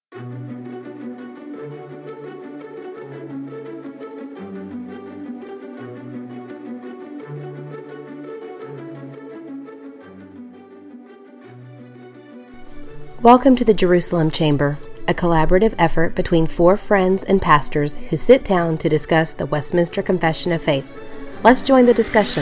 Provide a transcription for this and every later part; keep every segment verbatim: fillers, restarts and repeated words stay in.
Welcome to the Jerusalem Chamber, a collaborative effort between four friends and pastors who sit down to discuss the Westminster Confession of Faith. Let's join the discussion.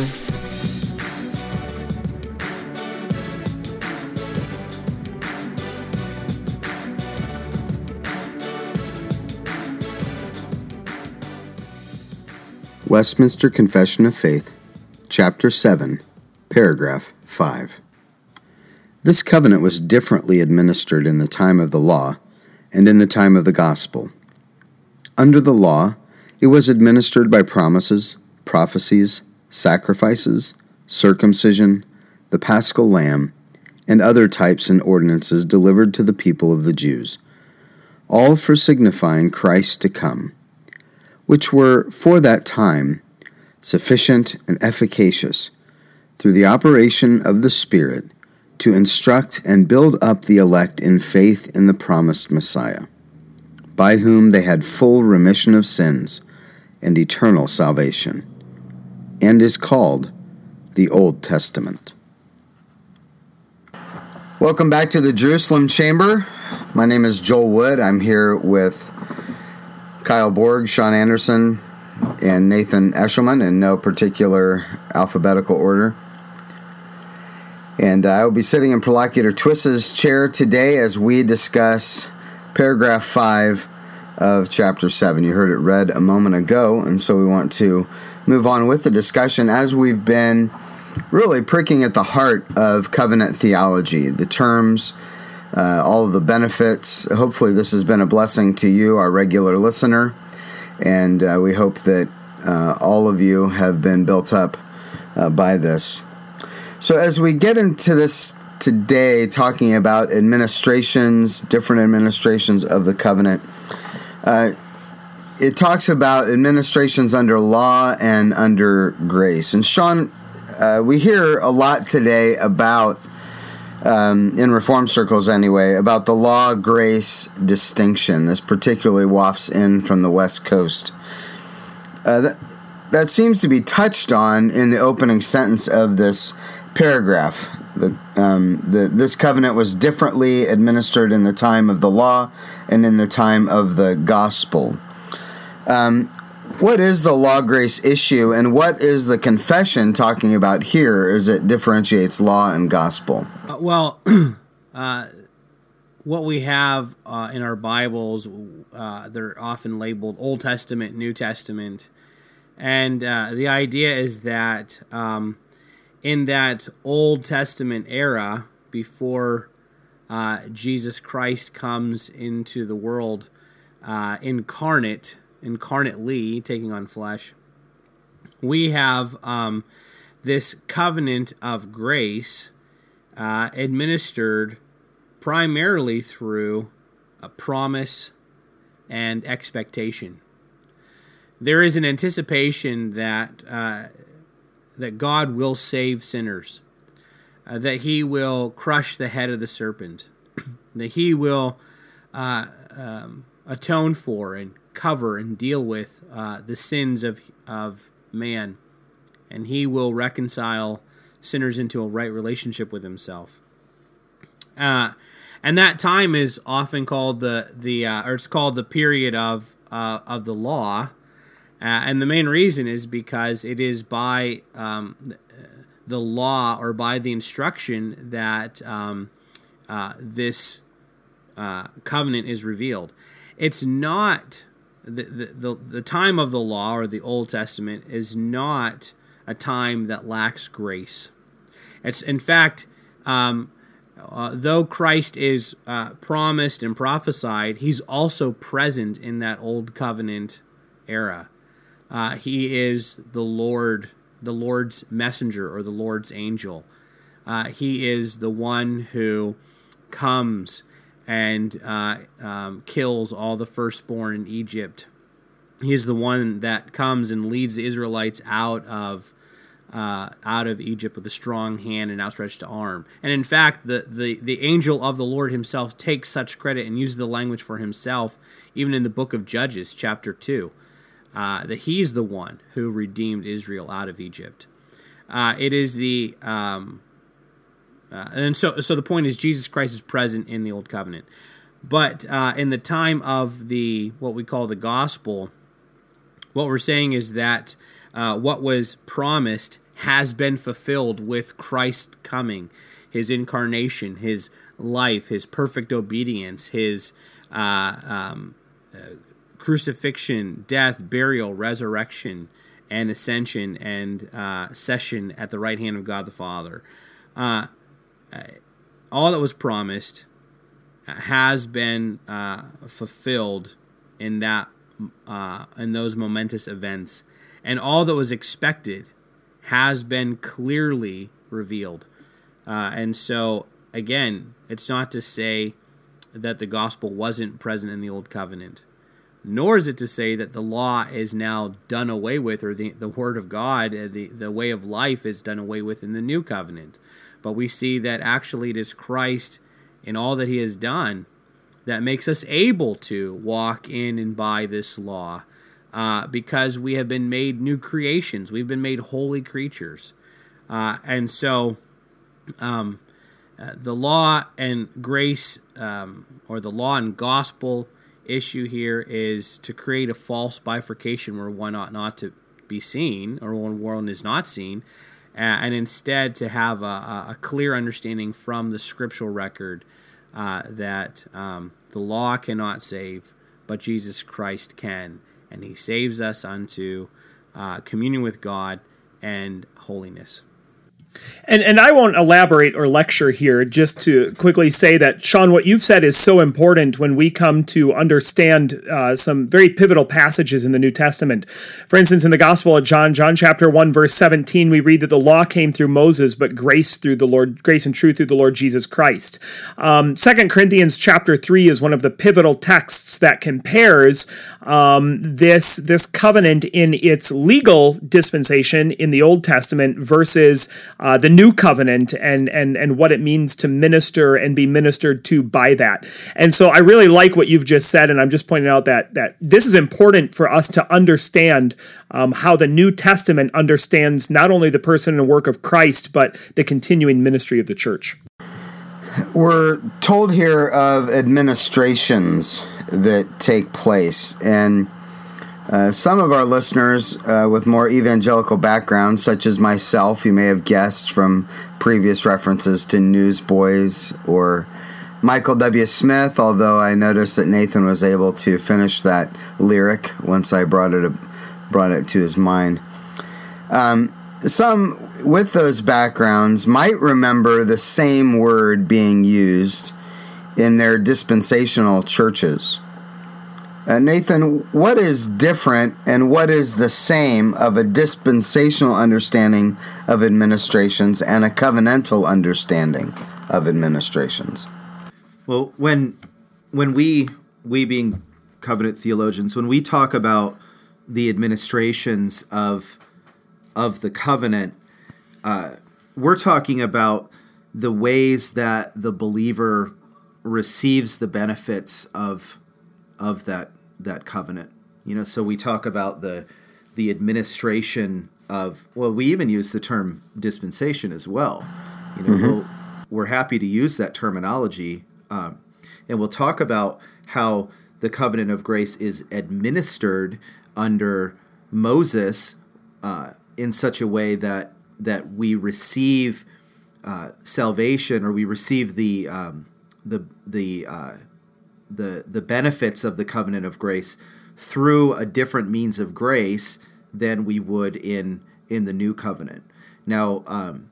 Westminster Confession of Faith, Chapter seven, Paragraph five. This covenant was differently administered in the time of the law and in the time of the gospel. Under the law, it was administered by promises, prophecies, sacrifices, circumcision, the paschal lamb, and other types and ordinances delivered to the people of the Jews, all for signifying Christ to come, which were, for that time, sufficient and efficacious, through the operation of the Spirit, to instruct and build up the elect in faith in the promised Messiah, by whom they had full remission of sins and eternal salvation, and is called the Old Testament. Welcome back to the Jerusalem Chamber. My name is Joel Wood. I'm here with Kyle Borg, Sean Anderson, and Nathan Eshelman in no particular alphabetical order. And I will be sitting in Prolocutor Twist's chair today as we discuss paragraph five of chapter seven. You heard it read a moment ago, and so we want to move on with the discussion as we've been really pricking at the heart of covenant theology, the terms, uh, all of the benefits. Hopefully this has been a blessing to you, our regular listener, and uh, we hope that uh, all of you have been built up uh, by this. So as we get into this today, talking about administrations, different administrations of the covenant, uh, it talks about administrations under law and under grace. And Sean, uh, we hear a lot today about, um, in Reform circles anyway, about the law-grace distinction. This particularly wafts in from the West Coast. Uh, that, that seems to be touched on in the opening sentence of this paragraph. The, um, the, this covenant was differently administered in the time of the law and in the time of the gospel. Um, what is the law-grace issue, and what is the confession talking about here as it differentiates law and gospel? Uh, well, uh, what we have uh, in our Bibles, uh, they're often labeled Old Testament, New Testament, and uh, the idea is that um, in that Old Testament era, before uh, Jesus Christ comes into the world uh, incarnate, incarnately taking on flesh, we have um, this covenant of grace uh, administered primarily through a promise and expectation. There is an anticipation that uh, that God will save sinners, uh, that he will crush the head of the serpent, that he will uh, um, atone for and cover and deal with uh, the sins of of man, and he will reconcile sinners into a right relationship with himself. Uh, and that time is often called the the uh, or it's called the period of uh, of the law. Uh, and the main reason is because it is by um, the law or by the instruction that um, uh, this uh, covenant is revealed. It's not, the, the, the, the time of the law or the Old Testament is not a time that lacks grace. It's, in fact, um, uh, though Christ is uh, promised and prophesied, he's also present in that Old Covenant era. Uh, he is the Lord, the Lord's messenger or the Lord's angel. Uh, he is the one who comes and uh, um, kills all the firstborn in Egypt. He is the one that comes and leads the Israelites out of uh, out of Egypt with a strong hand and outstretched arm. And in fact, the, the, the angel of the Lord himself takes such credit and uses the language for himself, even in the book of Judges, chapter two, uh, that he's the one who redeemed Israel out of Egypt. Uh, it is the... Um, uh, and so, so the point is Jesus Christ is present in the Old Covenant. But uh, in the time of the what we call the gospel, what we're saying is that uh, what was promised has been fulfilled with Christ coming, his incarnation, his life, his perfect obedience, his uh, um, uh, crucifixion, death, burial, resurrection, and ascension, and uh, session at the right hand of God the Father. Uh, all that was promised has been uh, fulfilled in that uh, in those momentous events, and all that was expected has been clearly revealed. Uh, and so, again, it's not to say that the gospel wasn't present in the Old Covenant, nor is it to say that the law is now done away with, or the, the Word of God, the, the way of life is done away with in the New Covenant. But we see that actually it is Christ in all that he has done that makes us able to walk in and by this law, uh, because we have been made new creations. We've been made holy creatures. Uh, and so um, uh, the law and grace, um, or the law and gospel issue here, is to create a false bifurcation where one ought not to be seen, or one one is not seen, uh, and instead to have a, a clear understanding from the scriptural record Uh, that um, the law cannot save, but Jesus Christ can, and he saves us unto uh, communion with God and holiness. And and I won't elaborate or lecture here, just to quickly say that, Sean, what you've said is so important when we come to understand uh, some very pivotal passages in the New Testament. For instance, in the Gospel of John, John chapter one, verse seventeen, we read that the law came through Moses, but grace through the Lord, grace and truth through the Lord Jesus Christ. Um, Second Corinthians chapter three is one of the pivotal texts that compares um, this, this covenant in its legal dispensation in the Old Testament versus Uh, the new covenant and and and what it means to minister and be ministered to by that. And so I really like what you've just said, and I'm just pointing out that that this is important for us to understand um, how the New Testament understands not only the person and work of Christ, but the continuing ministry of the church. We're told here of administrations that take place, and Uh, some of our listeners uh, with more evangelical backgrounds, such as myself, you may have guessed from previous references to Newsboys or Michael W. Smith, although I noticed that Nathan was able to finish that lyric once I brought it brought it to his mind. Um, some with those backgrounds might remember the same word being used in their dispensational churches. Uh, Nathan, what is different and what is the same of a dispensational understanding of administrations and a covenantal understanding of administrations? Well, when when we we being covenant theologians, when we talk about the administrations of of the covenant, uh, we're talking about the ways that the believer receives the benefits of of that that covenant. You know, so we talk about the the administration of, well, we even use the term dispensation as well. You know, mm-hmm. we'll, we're happy to use that terminology, um, and we'll talk about how the covenant of grace is administered under Moses uh, in such a way that that we receive uh, salvation, or we receive the um, the the uh, the the benefits of the covenant of grace through a different means of grace than we would in in the new covenant. Now, um,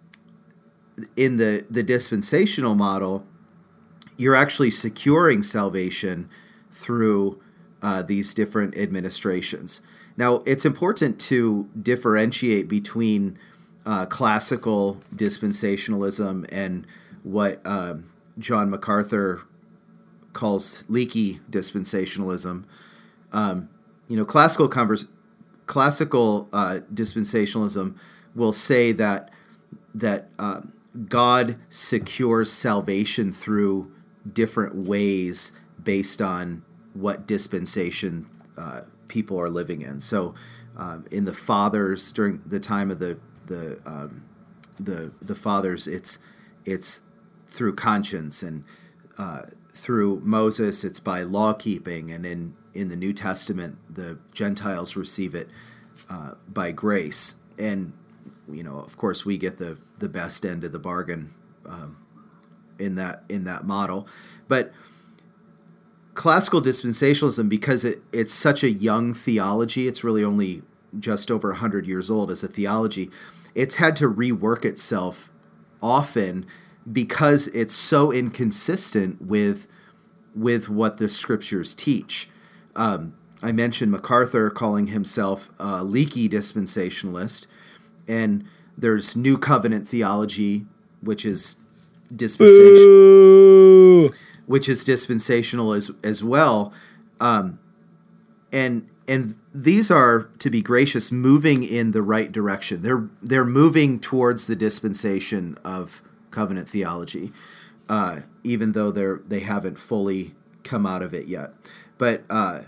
in the, the dispensational model, you're actually securing salvation through uh, these different administrations. Now, it's important to differentiate between uh, classical dispensationalism and what um, John MacArthur calls leaky dispensationalism. Um, you know, classical converse, classical uh, dispensationalism will say that that uh, God secures salvation through different ways based on what dispensation uh, people are living in. So, um, in the fathers, during the time of the the um, the the fathers, it's it's through conscience, and uh, through Moses, it's by law keeping, and in in the New Testament, the Gentiles receive it uh, by grace. And you know, of course, we get the the best end of the bargain um, in that in that model, but classical dispensationalism, because it, it's such a young theology, it's really only just over one hundred years old as a theology, it's had to rework itself often because it's so inconsistent with with what the scriptures teach. Um, I mentioned MacArthur calling himself a leaky dispensationalist, and there's New Covenant theology, which is dispensation. Boo! which is dispensational as as well, um, and and these are, to be gracious, moving in the right direction. They're they're moving towards the dispensation of covenant theology, uh, even though they're they haven't fully come out of it yet. But uh,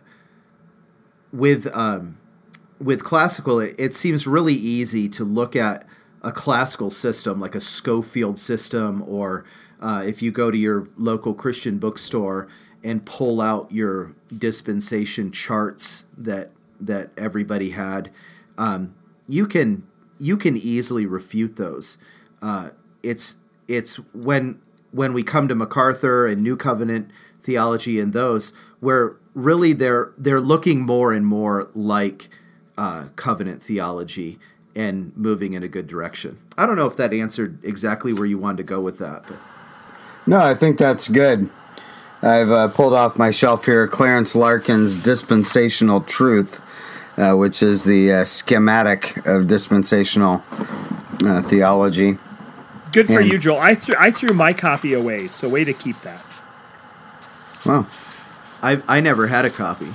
with um, with classical, it, it seems really easy to look at a classical system like a Schofield system, or Uh, if you go to your local Christian bookstore and pull out your dispensation charts that that everybody had, um, you can you can easily refute those. Uh, it's it's when when we come to MacArthur and New Covenant theology and those, where really they're they're looking more and more like uh, covenant theology and moving in a good direction. I don't know if that answered exactly where you wanted to go with that, but. No, I think that's good. I've uh, pulled off my shelf here Clarence Larkin's Dispensational Truth, uh, which is the uh, schematic of dispensational uh, theology. Good for and, you, Joel. I threw I threw my copy away, so way to keep that. Well, I I never had a copy.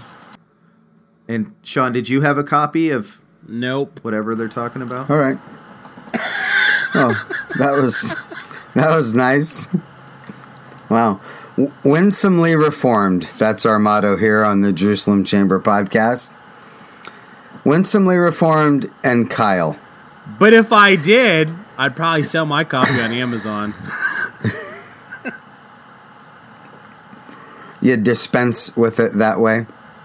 And Sean, did you have a copy of Nope. whatever they're talking about? all right. Oh, that was that was nice. Wow. Winsomely reformed. That's our motto here on the Jerusalem Chamber podcast. Winsomely reformed and Kyle. But if I did, I'd probably sell my copy on Amazon. You dispense with it that way.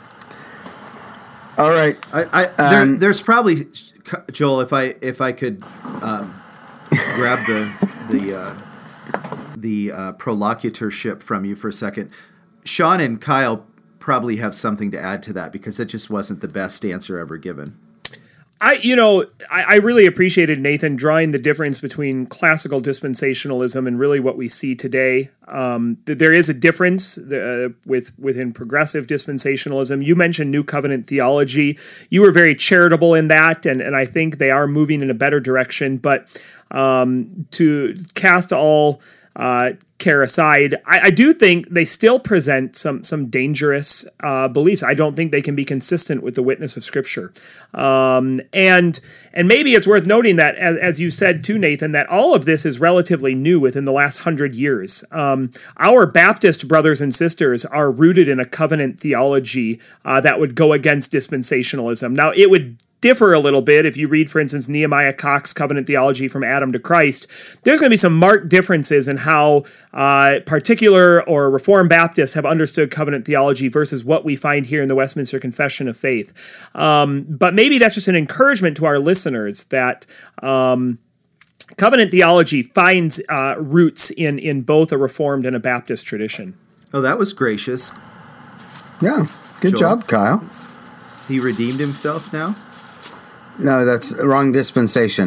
All right. I, I there, Um, there's probably, Joel, if I if I could um, grab the the uh, the uh, prolocutorship from you for a second. Sean and Kyle probably have something to add to that, because it just wasn't the best answer ever given. I, you know, I, I really appreciated Nathan drawing the difference between classical dispensationalism and really what we see today. Um, th- there is a difference uh, with within progressive dispensationalism. You mentioned New Covenant theology. You were very charitable in that, and, and I think they are moving in a better direction. But um, to cast all uh, care aside, I, I do think they still present some some dangerous uh, beliefs. I don't think they can be consistent with the witness of Scripture. Um, and and maybe it's worth noting that, as, as you said too, Nathan, that all of this is relatively new within the last hundred years. Um, our Baptist brothers and sisters are rooted in a covenant theology uh, that would go against dispensationalism. Now, it would differ a little bit. If you read, for instance, Nehemiah Cox Covenant Theology from Adam to Christ, there's going to be some marked differences in how uh, particular or Reformed Baptists have understood covenant theology versus what we find here in the Westminster Confession of Faith. Um, but maybe that's just an encouragement to our listeners that um, covenant theology finds uh, roots in, in both a Reformed and a Baptist tradition. Oh, that was gracious. Yeah. Good Joel. job, Kyle. He redeemed himself now? No, that's the wrong dispensation.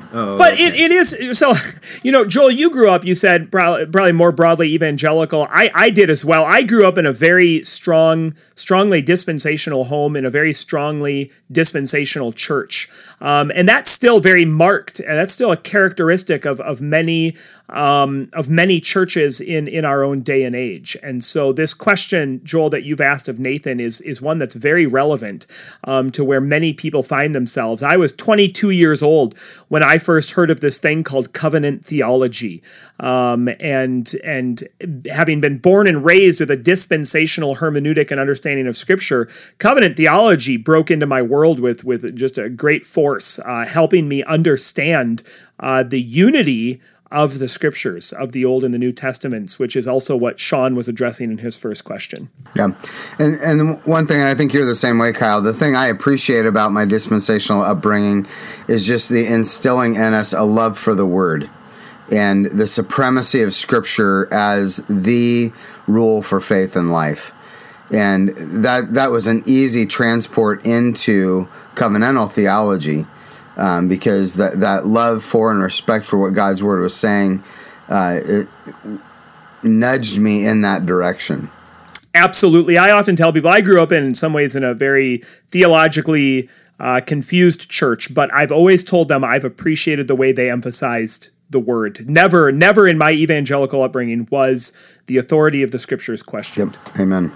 Oh, but okay. it, it is, so, you know, Joel, you grew up, you said probably, probably more broadly evangelical. I, I did as well. I grew up in a very strong, strongly dispensational home in a very strongly dispensational church. Um, and that's still very marked. And that's still a characteristic of, of many um, of many churches in, in our own day and age. And so this question, Joel, that you've asked of Nathan is, is one that's very relevant um, to where many people find themselves. I was twenty-two years old when I first heard of this thing called covenant theology. Um, and, and having been born and raised with a dispensational hermeneutic and understanding of Scripture, covenant theology broke into my world with, with just a great force, uh, helping me understand uh, the unity of the Scriptures, of the Old and the New Testaments, which is also what Sean was addressing in his first question. Yeah. And and one thing, and I think you're the same way, Kyle, the thing I appreciate about my dispensational upbringing is just the instilling in us a love for the Word and the supremacy of Scripture as the rule for faith and life. And that that was an easy transport into covenantal theology. Um, because that that love for and respect for what God's Word was saying, uh, it nudged me in that direction. Absolutely. I often tell people I grew up in, in some ways in a very theologically uh, confused church, but I've always told them I've appreciated the way they emphasized the Word. Never, never in my evangelical upbringing was the authority of the Scriptures questioned. Yep. Amen.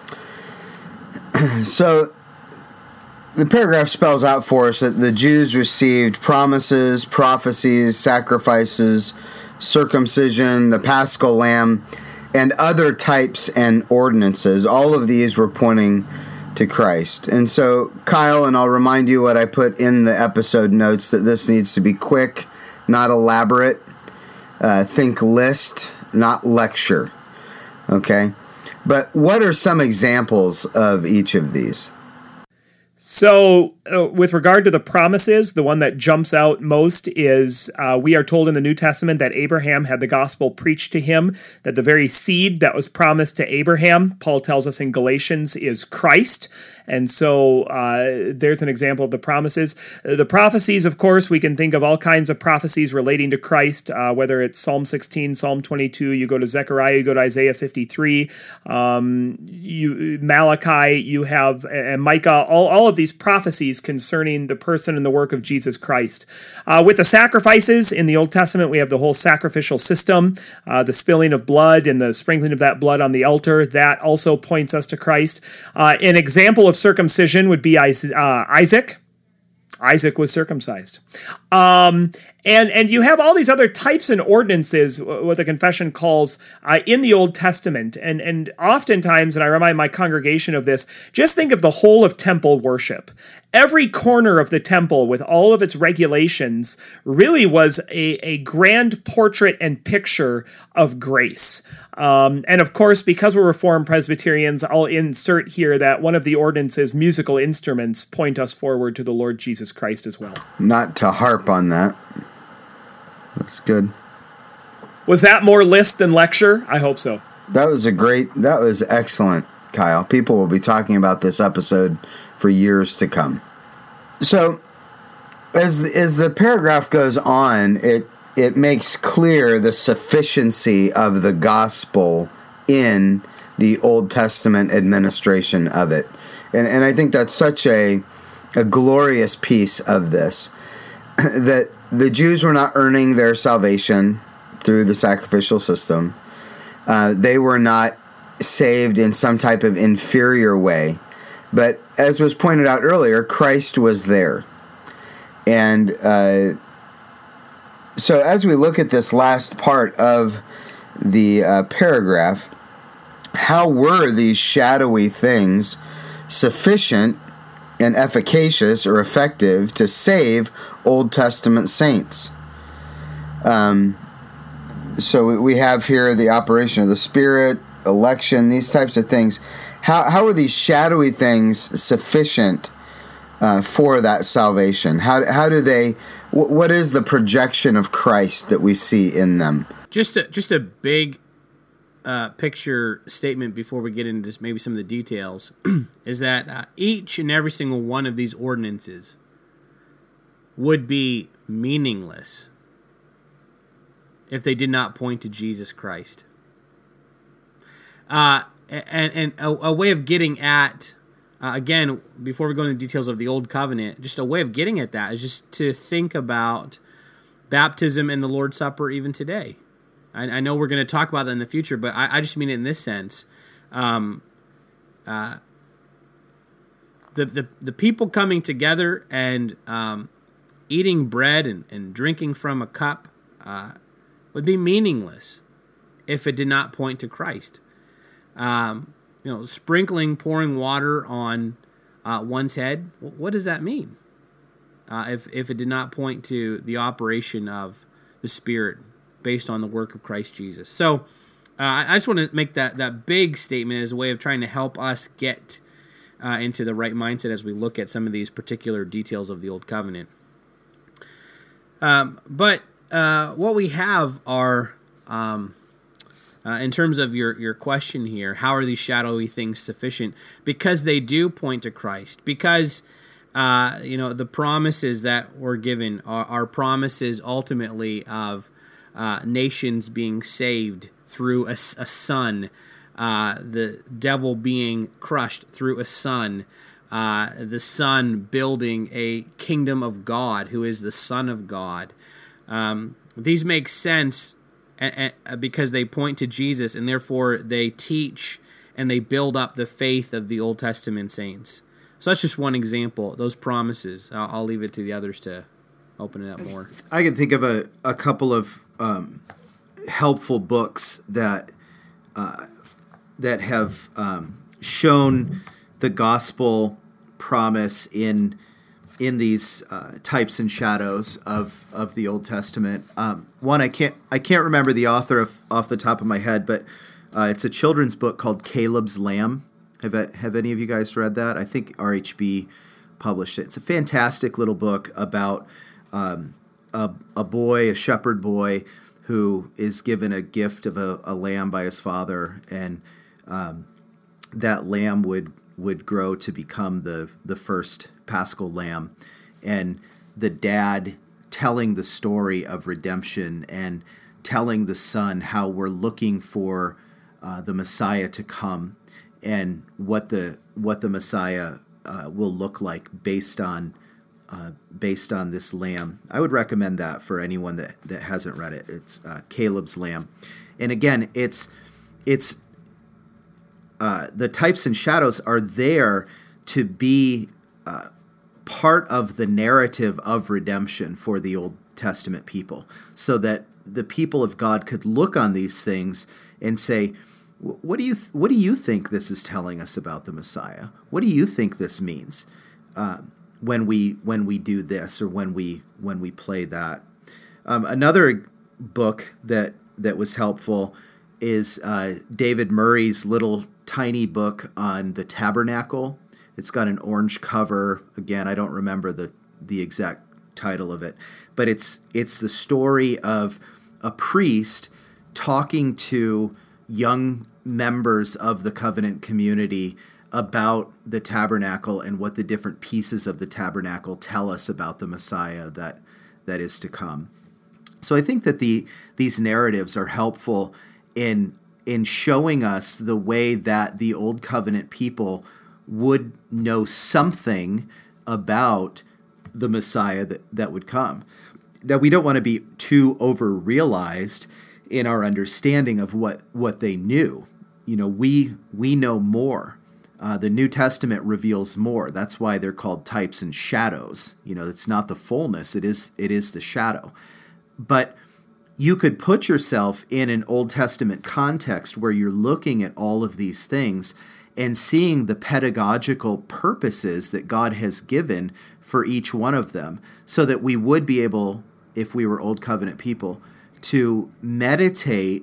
So the paragraph spells out for us that the Jews received promises, prophecies, sacrifices, circumcision, the Paschal lamb, and other types and ordinances. All of these were pointing to Christ. And so, Kyle, and I'll remind you what I put in the episode notes, that this needs to be quick, not elaborate. Uh, think list, not lecture. Okay? But what are some examples of each of these? So uh, with regard to the promises, the one that jumps out most is uh, we are told in the New Testament that Abraham had the gospel preached to him, that the very seed that was promised to Abraham, Paul tells us in Galatians, is Christ. And so uh, there's an example of the promises. Uh, the prophecies, of course, we can think of all kinds of prophecies relating to Christ, uh, whether it's Psalm sixteen, Psalm twenty-two, you go to Zechariah, you go to Isaiah fifty-three, um, you, Malachi, you have, and Micah, all, all of these prophecies concerning the person and the work of Jesus Christ. Uh, with the sacrifices in the Old Testament, we have the whole sacrificial system, uh, the spilling of blood and the sprinkling of that blood on the altar. That also points us to Christ. Uh, an example of circumcision would be Isaac. Isaac was circumcised. Um, and, and you have all these other types and ordinances, what the confession calls uh, in the Old Testament. And, and oftentimes, and I remind my congregation of this, just think of the whole of temple worship. Every corner of the temple with all of its regulations really was a, a grand portrait and picture of grace. Um, and of course, because we're Reformed Presbyterians, I'll insert here that one of the ordinances, musical instruments, point us forward to the Lord Jesus Christ as well. Not to harp on that. That's good. Was that more list than lecture? I hope so. That was a great, that was excellent, Kyle. People will be talking about this episode for years to come. So, as the, as the paragraph goes on, it it makes clear the sufficiency of the gospel in the Old Testament administration of it. And and I think that's such a a glorious piece of this, that the Jews were not earning their salvation through the sacrificial system. Uh, they were not saved in some type of inferior way. But as was pointed out earlier, Christ was there. And uh, so as we look at this last part of the uh, paragraph, how were these shadowy things sufficient and efficacious or effective to save Old Testament saints? Um, so we have here the operation of the Spirit, election, these types of things. How how are these shadowy things sufficient uh, for that salvation? How how do they? Wh- what is the projection of Christ that we see in them? Just a, just a big uh, picture statement before we get into maybe some of the details is that uh, each and every single one of these ordinances would be meaningless if they did not point to Jesus Christ. Uh, and and a, a way of getting at, uh, again, before we go into the details of the Old Covenant, just a way of getting at that is just to think about baptism and the Lord's Supper even today. I, I know we're going to talk about that in the future, but I, I just mean it in this sense. Um, uh, the, the, the people coming together and um, eating bread and, and drinking from a cup uh, would be meaningless if it did not point to Christ. Um, you know, sprinkling, pouring water on uh, one's head, what does that mean? Uh, if if it did not point to the operation of the Spirit based on the work of Christ Jesus. So uh, I just want to make that, that big statement as a way of trying to help us get uh, into the right mindset as we look at some of these particular details of the Old Covenant. Um, but uh, what we have are, um, uh, in terms of your, your question here, how are these shadowy things sufficient? Because they do point to Christ. Because Uh, you know, the promises that were given are, are promises ultimately of uh, nations being saved through a, a son, uh, the devil being crushed through a son, uh, the son building a kingdom of God who is the Son of God. Um, these make sense a, a, because they point to Jesus, and therefore they teach and they build up the faith of the Old Testament saints. So that's just one example. Those promises. I'll, I'll leave it to the others to open it up more. I can think of a, a couple of um, helpful books that uh, that have um, shown the gospel promise in in these uh, types and shadows of, of the Old Testament. Um, one I can't I can't remember the author of, off the top of my head, but uh, it's a children's book called Caleb's Lamb. Have have any of you guys read that? I think R H B published it. It's a fantastic little book about um, a, a boy, a shepherd boy, who is given a gift of a, a lamb by his father, and um, that lamb would would grow to become the the first Paschal lamb, and the dad telling the story of redemption and telling the son how we're looking for uh, the Messiah to come. And what the what the Messiah uh, will look like based on uh, based on this lamb. I would recommend that for anyone that, that hasn't read it. It's uh, Caleb's Lamb, and again, it's it's uh, the types and shadows are there to be uh, part of the narrative of redemption for the Old Testament people, so that the people of God could look on these things and say, What do you th- What do you think this is telling us about the Messiah? What do you think this means uh, when we when we do this or when we when we play that? Um, another book that that was helpful is uh, David Murray's little tiny book on the tabernacle. It's got an orange cover. Again, I don't remember the the exact title of it, but it's it's the story of a priest talking to young members of the covenant community about the tabernacle and what the different pieces of the tabernacle tell us about the Messiah that that is to come. So I think that the these narratives are helpful in in showing us the way that the old covenant people would know something about the Messiah that, that would come. Now, we don't want to be too over-realized in our understanding of what, what they knew. You know, we we know more. Uh, the New Testament reveals more. That's why they're called types and shadows. You know, it's not the fullness. It is it is the shadow. But you could put yourself in an Old Testament context where you're looking at all of these things and seeing the pedagogical purposes that God has given for each one of them, so that we would be able, if we were Old Covenant people, to meditate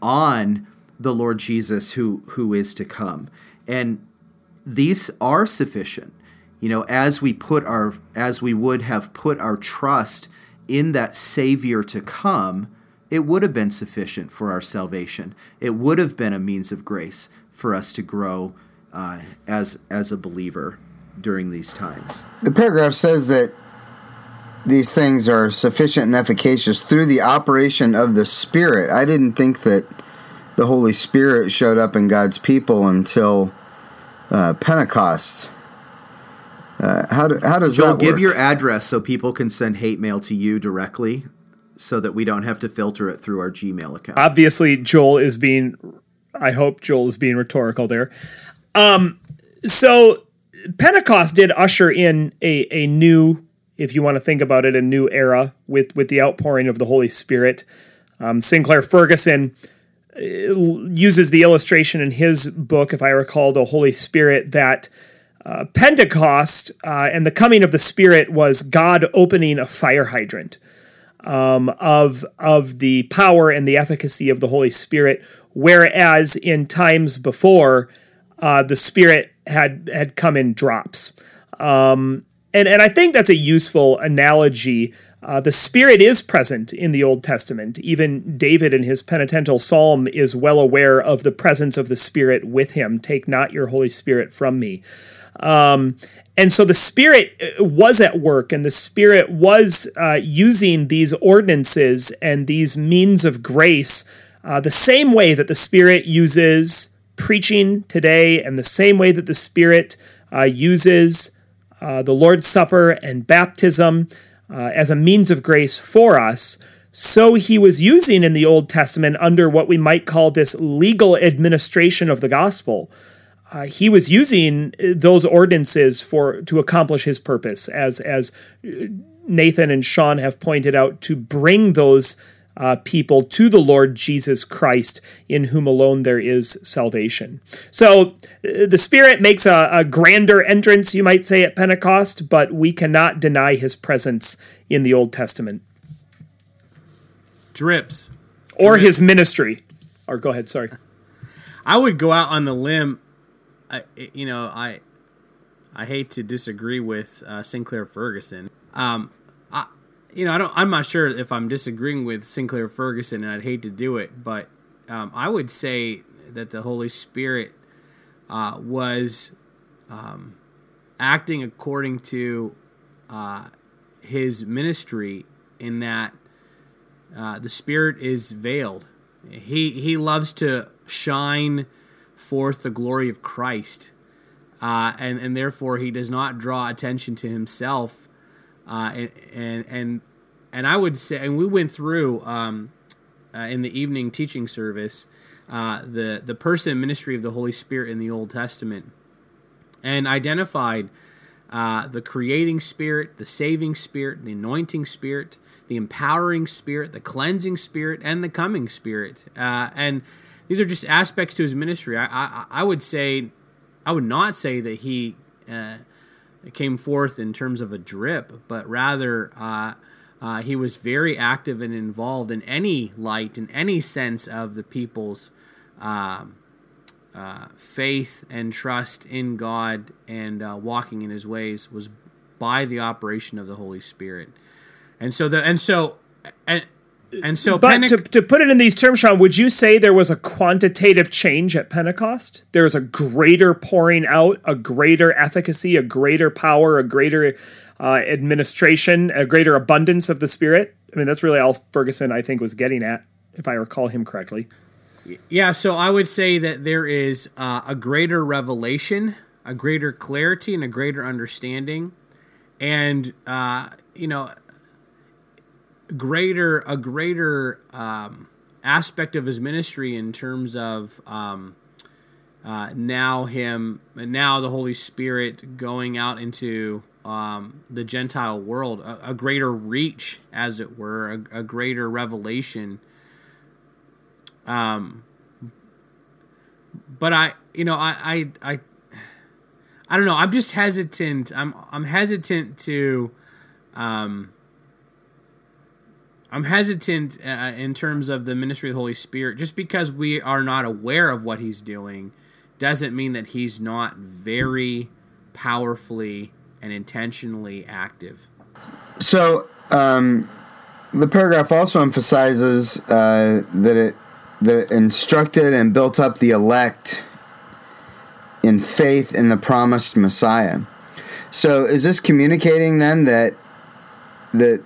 on the Lord Jesus who who is to come. And these are sufficient. You know, as we put our as we would have put our trust in that Savior to come, it would have been sufficient for our salvation. It would have been a means of grace for us to grow uh, as as a believer during these times. The paragraph says that these things are sufficient and efficacious through the operation of the Spirit. I didn't think that the Holy Spirit showed up in God's people until uh, Pentecost. Uh, how, do, how does Joel, that work? give your address so people can send hate mail to you directly so that we don't have to filter it through our Gmail account. Obviously, Joel is being, I hope Joel is being rhetorical there. Um, so Pentecost did usher in a, a new, if you want to think about it, a new era with, with the outpouring of the Holy Spirit. Um, Sinclair Ferguson uses the illustration in his book, if I recall, The Holy Spirit, that uh, Pentecost uh, and the coming of the Spirit was God opening a fire hydrant um, of, of the power and the efficacy of the Holy Spirit, whereas in times before, uh, the Spirit had had come in drops. Um, and, and I think that's a useful analogy. Uh, the Spirit is present in the Old Testament. Even David in his penitential psalm is well aware of the presence of the Spirit with him. Take not your Holy Spirit from me. Um, and so the Spirit was at work, and the Spirit was uh, using these ordinances and these means of grace uh, the same way that the Spirit uses preaching today, and the same way that the Spirit uh, uses uh, the Lord's Supper and baptism Uh, as a means of grace for us. So he was using in the Old Testament under what we might call this legal administration of the gospel. Uh, he was using those ordinances for to accomplish his purpose, as as Nathan and Sean have pointed out, to bring those uh, people to the Lord Jesus Christ, in whom alone there is salvation. So uh, the Spirit makes a, a grander entrance, you might say, at Pentecost, but we cannot deny his presence in the Old Testament. Drips. Or Drips. his ministry. Or go ahead, sorry. I would go out on the limb. I, you know, I I hate to disagree with uh, Sinclair Ferguson. Um, I, you know, I don't. I'm not sure if I'm disagreeing with Sinclair Ferguson, and I'd hate to do it, but um, I would say that the Holy Spirit uh, was um, acting according to uh, his ministry, in that uh, the Spirit is veiled. He he loves to shine forth the glory of Christ, uh, and and therefore he does not draw attention to himself. Uh, and, and and and I would say, and we went through um, uh, in the evening teaching service uh, the the person and ministry of the Holy Spirit in the Old Testament, and identified uh, the creating Spirit, the saving Spirit, the anointing Spirit, the empowering Spirit, the cleansing Spirit, and the coming Spirit. Uh, and these are just aspects to his ministry. I, I I would say, I would not say that he uh, came forth in terms of a drip, but rather uh, uh, he was very active and involved in any light, in any sense of the people's um, uh, faith and trust in God and uh, walking in his ways was by the operation of the Holy Spirit. And so the and so and and so But Pente- to, to put it in these terms, Sean, would you say there was a quantitative change at Pentecost? There was a greater pouring out, a greater efficacy, a greater power, a greater uh, administration, a greater abundance of the Spirit? I mean, that's really all Ferguson, I think, was getting at, if I recall him correctly. Yeah, so I would say that there is uh, a greater revelation, a greater clarity, and a greater understanding, and uh, you know, greater a greater um, aspect of his ministry in terms of um, uh, now him now the Holy Spirit going out into um, the Gentile world, a, a greater reach, as it were, a, a greater revelation. Um, but I, you know, I, I, I, I don't know. I'm just hesitant. I'm, I'm hesitant to, um, I'm hesitant uh, in terms of the ministry of the Holy Spirit. Just because we are not aware of what he's doing doesn't mean that he's not very powerfully and intentionally active. So, um, the paragraph also emphasizes uh, that it that it instructed and built up the elect in faith in the promised Messiah. So is this communicating then that that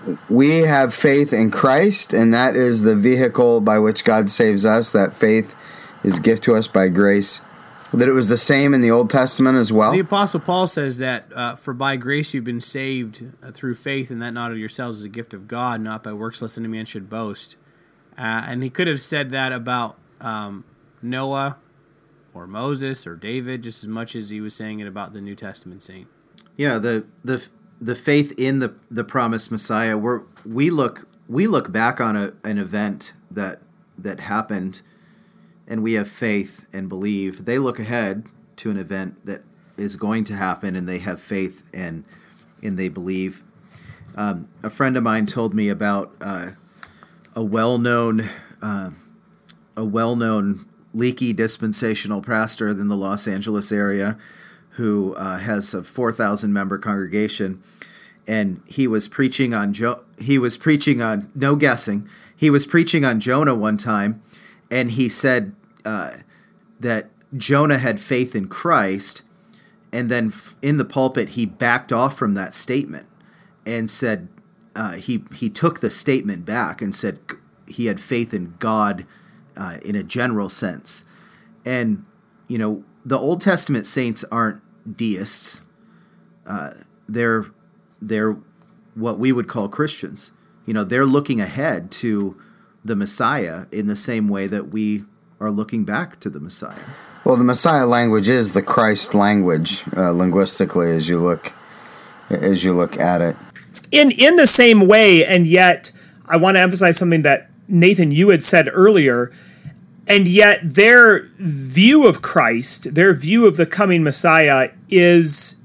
we have faith in Christ, and that is the vehicle by which God saves us. That faith is a gift to us by grace. That it was the same in the Old Testament as well. The Apostle Paul says that, uh, for by grace you've been saved uh, through faith, and that not of yourselves is a gift of God, not by works, lest any man should boast. Uh, and he could have said that about um, Noah or Moses or David just as much as he was saying it about the New Testament saint. Yeah, the the the faith in the the promised Messiah. We're, we look we look back on a, an event that that happened, and we have faith and believe. They look ahead to an event that is going to happen, and they have faith and and they believe. Um, a friend of mine told me about uh, a well-known uh, a well-known leaky dispensational pastor in the Los Angeles area who uh, has a four thousand member congregation, and he was preaching on jo- he was preaching on no guessing he was preaching on Jonah one time, and he said uh, that Jonah had faith in Christ, and then f- in the pulpit he backed off from that statement and said uh, he he took the statement back and said he had faith in God uh, in a general sense. And you know, the Old Testament saints aren't deists. Uh, they're they're what we would call Christians. You know, they're looking ahead to the Messiah in the same way that we are looking back to the Messiah. Well, the Messiah language is the Christ language uh, linguistically, as you look as you look at it. In in the same way, and yet I want to emphasize something that Nathan, you had said earlier. And yet their view of Christ, their view of the coming Messiah is,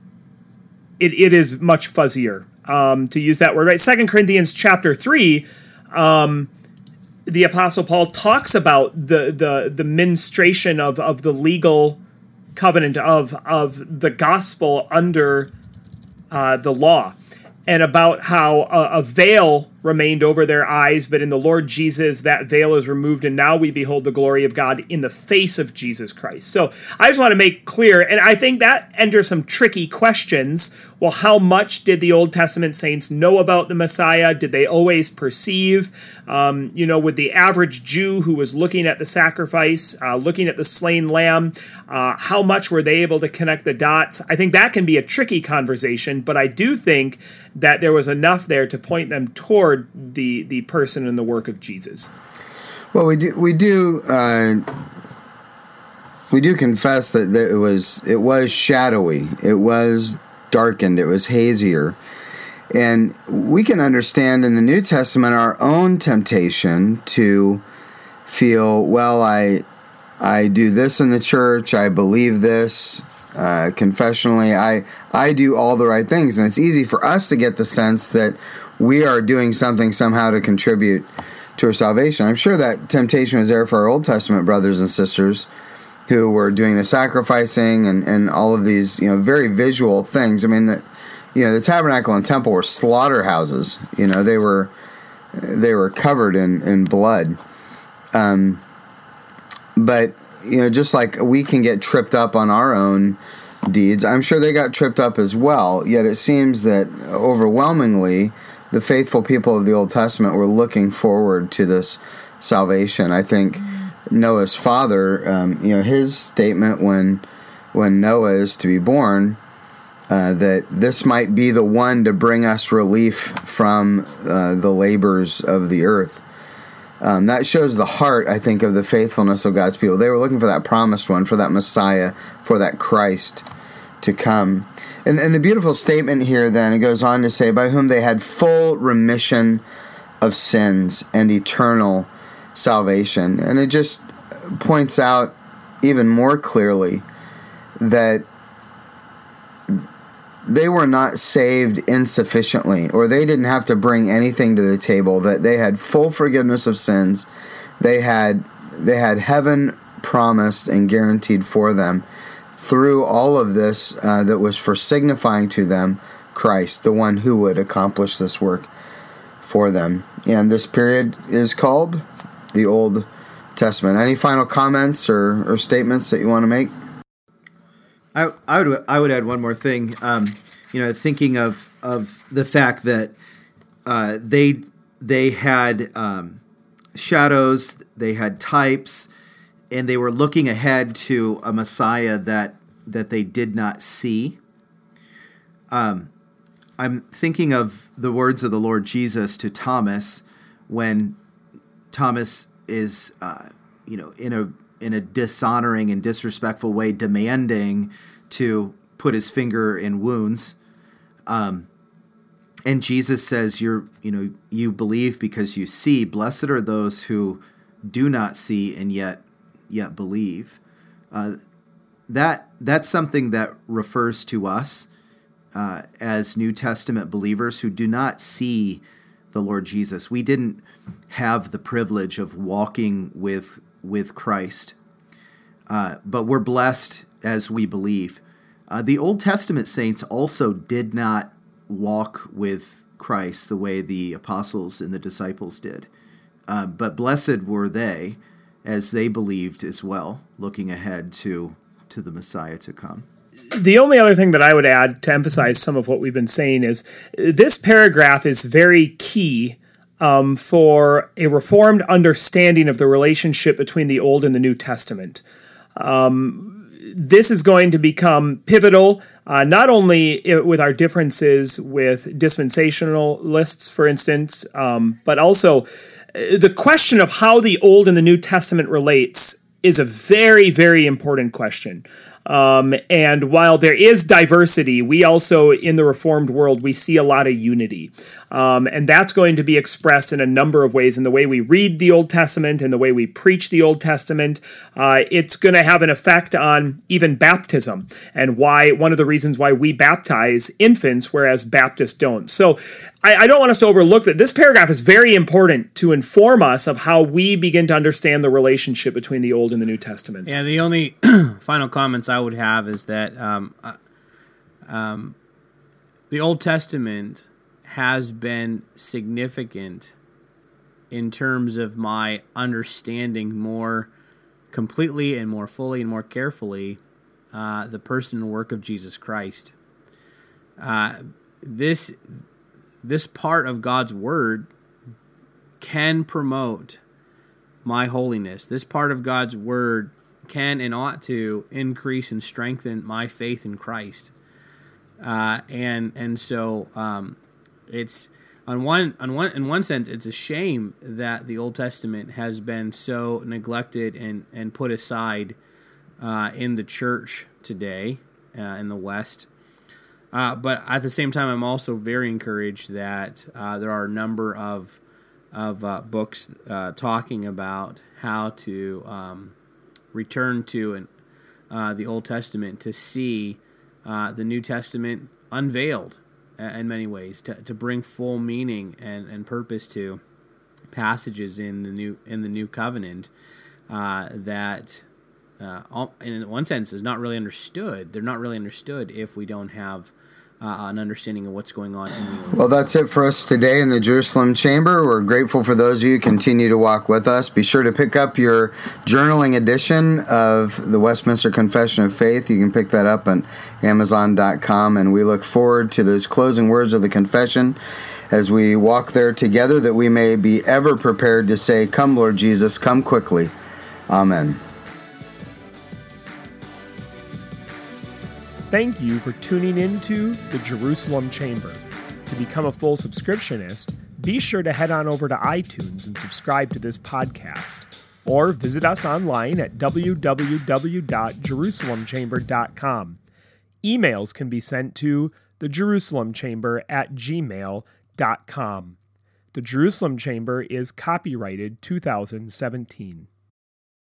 it, it is much fuzzier, um, to use that word, right? Second Corinthians chapter three, um, the Apostle Paul talks about the the the ministration of, of the legal covenant of, of the gospel under uh, the law, and about how a, a veil remained over their eyes, but in the Lord Jesus, that veil is removed, and now we behold the glory of God in the face of Jesus Christ. So I just want to make clear, and I think that enters some tricky questions. Well, how much did the Old Testament saints know about the Messiah? Did they always perceive? Um, you know, with the average Jew who was looking at the sacrifice, uh, looking at the slain lamb, uh, how much were they able to connect the dots? I think that can be a tricky conversation, but I do think that there was enough there to point them toward the the person and the work of Jesus. Well, we do we do uh, we do confess that, that it was it was shadowy, it was darkened, it was hazier, and we can understand in the New Testament our own temptation to feel, well, I I do this in the church, I believe this uh, confessionally, I I do all the right things, and it's easy for us to get the sense that we are doing something somehow to contribute to our salvation. I'm sure that temptation was there for our Old Testament brothers and sisters who were doing the sacrificing and, and all of these, you know, very visual things. I mean, the, you know, the tabernacle and temple were slaughterhouses. You know, they were they were covered in, in blood. Um, but, you know, just like we can get tripped up on our own deeds, I'm sure they got tripped up as well. Yet it seems that overwhelmingly the faithful people of the Old Testament were looking forward to this salvation. I think Noah's father, um, you know, his statement when when Noah is to be born, uh, that this might be the one to bring us relief from uh, the labors of the earth. Um, that shows the heart, I think, of the faithfulness of God's people. They were looking for that promised one, for that Messiah, for that Christ to come. And, and the beautiful statement here, then, it goes on to say, by whom they had full remission of sins and eternal salvation. And it just points out even more clearly that they were not saved insufficiently, or they didn't have to bring anything to the table, that they had full forgiveness of sins. They had they had heaven promised and guaranteed for them through all of this uh, that was for signifying to them Christ, the one who would accomplish this work for them. And this period is called the Old Testament. Any final comments or, or statements that you want to make? I, I would I would add one more thing. Um, you know, thinking of of the fact that uh, they they had um, shadows, they had types, and they were looking ahead to a Messiah that that they did not see. Um, I'm thinking of the words of the Lord Jesus to Thomas when Thomas is, uh, you know, in a in a dishonoring and disrespectful way, demanding to put his finger in wounds. Um, and Jesus says, "You're, you know, you believe because you see. Blessed are those who do not see and yet yet believe." Uh, that that's something that refers to us uh, as New Testament believers who do not see the Lord Jesus. We didn't have the privilege of walking with with Christ, uh, but we're blessed as we believe. Uh, the Old Testament saints also did not walk with Christ the way the apostles and the disciples did, uh, but blessed were they as they believed as well, looking ahead to to the Messiah to come. The only other thing that I would add to emphasize some of what we've been saying is this paragraph is very key um, for a reformed understanding of the relationship between the Old and the New Testament. Um, this is going to become pivotal, uh, not only with our differences with dispensationalists, for instance, um, but also the question of how the Old and the New Testament relates is a very, very important question. Um, and while there is diversity, we also, in the Reformed world, we see a lot of unity. Um, and that's going to be expressed in a number of ways in the way we read the Old Testament and the way we preach the Old Testament. Uh, it's going to have an effect on even baptism and why one of the reasons why we baptize infants, whereas Baptists don't. So I, I don't want us to overlook that this paragraph is very important to inform us of how we begin to understand the relationship between the Old and the New Testaments. Yeah, the only final comments I would have is that um, um, the Old Testament has been significant in terms of my understanding more completely and more fully and more carefully uh, the person and work of Jesus Christ. Uh, this this part of God's Word can promote my holiness. This part of God's Word can and ought to increase and strengthen my faith in Christ. Uh, and and so um, it's on one on one in one sense it's a shame that the Old Testament has been so neglected and, and put aside uh, in the church today uh, in the West. Uh, but at the same time, I'm also very encouraged that uh, there are a number of of uh, books uh, talking about how to um, return to an, uh, the Old Testament to see uh, the New Testament unveiled in many ways, to, to bring full meaning and, and purpose to passages in the new in the New Covenant uh, that, uh, all, in one sense, is not really understood. They're not really understood if we don't have Uh, an understanding of what's going on in the Old. Well, that's it for us today in the Jerusalem Chamber. We're grateful for those of you who continue to walk with us. Be sure to pick up your journaling edition of the Westminster Confession of Faith. You can pick that up on Amazon dot com, and we look forward to those closing words of the confession as we walk there together, that we may be ever prepared to say, "Come, Lord Jesus, come quickly." Amen. Thank you for tuning into the Jerusalem Chamber. To become a full subscriptionist, be sure to head on over to iTunes and subscribe to this podcast, or visit us online at w w w dot jerusalem chamber dot com. Emails can be sent to the jerusalem chamber at gmail dot com. The Jerusalem Chamber is copyrighted two thousand seventeen.